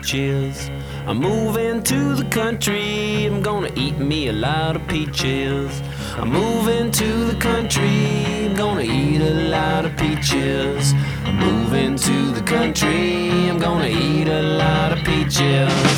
peaches. I'm moving to the country. I'm gonna eat me a lot of peaches. I'm moving to the country. I'm gonna eat a lot of peaches. I'm moving to the country. I'm gonna eat a lot of peaches.